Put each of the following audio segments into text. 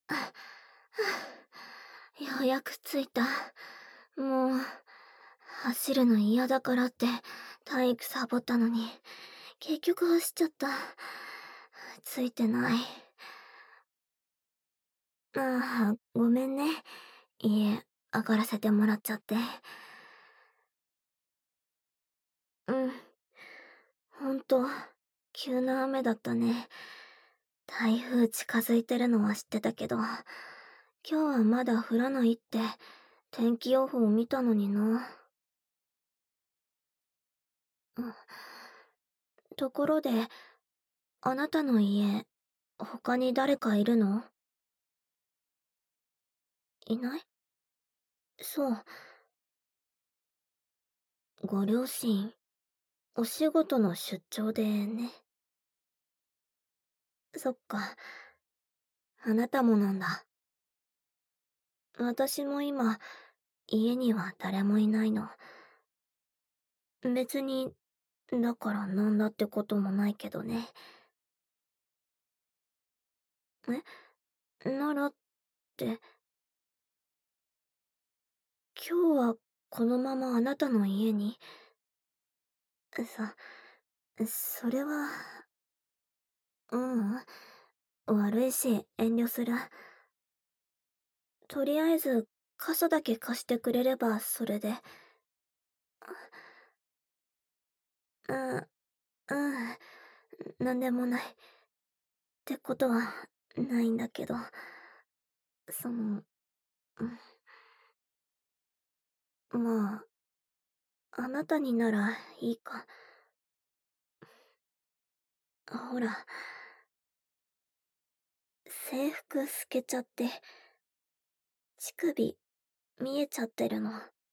あようやく着いた。もう、走るの嫌だからって体育サボったのに、結局走っちゃった。ついてない。ああ、ごめんね。家、上がらせてもらっちゃって。うん。ほんと、急な雨だったね。台風近づいてるのは知ってたけど、今日はまだ降らないって天気予報を見たのにな。うん。ところで、あなたの家、他に誰かいるの？いない？そう、ご両親、お仕事の出張でね。そっか、あなたもなんだ。私も今、家には誰もいないの。別に、だからなんだってこともないけどね。ならって、今日はこのままあなたの家に？それは、ううん、悪いし遠慮する。とりあえず、傘だけ貸してくれればそれで。うん、うん、なんでもない。ってことは、ないんだけど、その、まあ、あなたにならいいか。ほら、制服透けちゃって、乳首見えちゃってるの。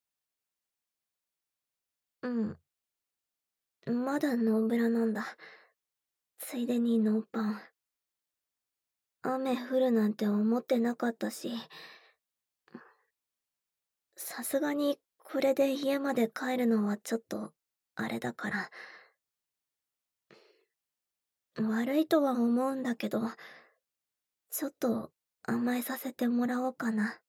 うん、まだノーブラなんだ。ついでにノーパン。雨降るなんて思ってなかったし、さすがにこれで家まで帰るのはちょっと、あれだから。悪いとは思うんだけど、ちょっと甘えさせてもらおうかな。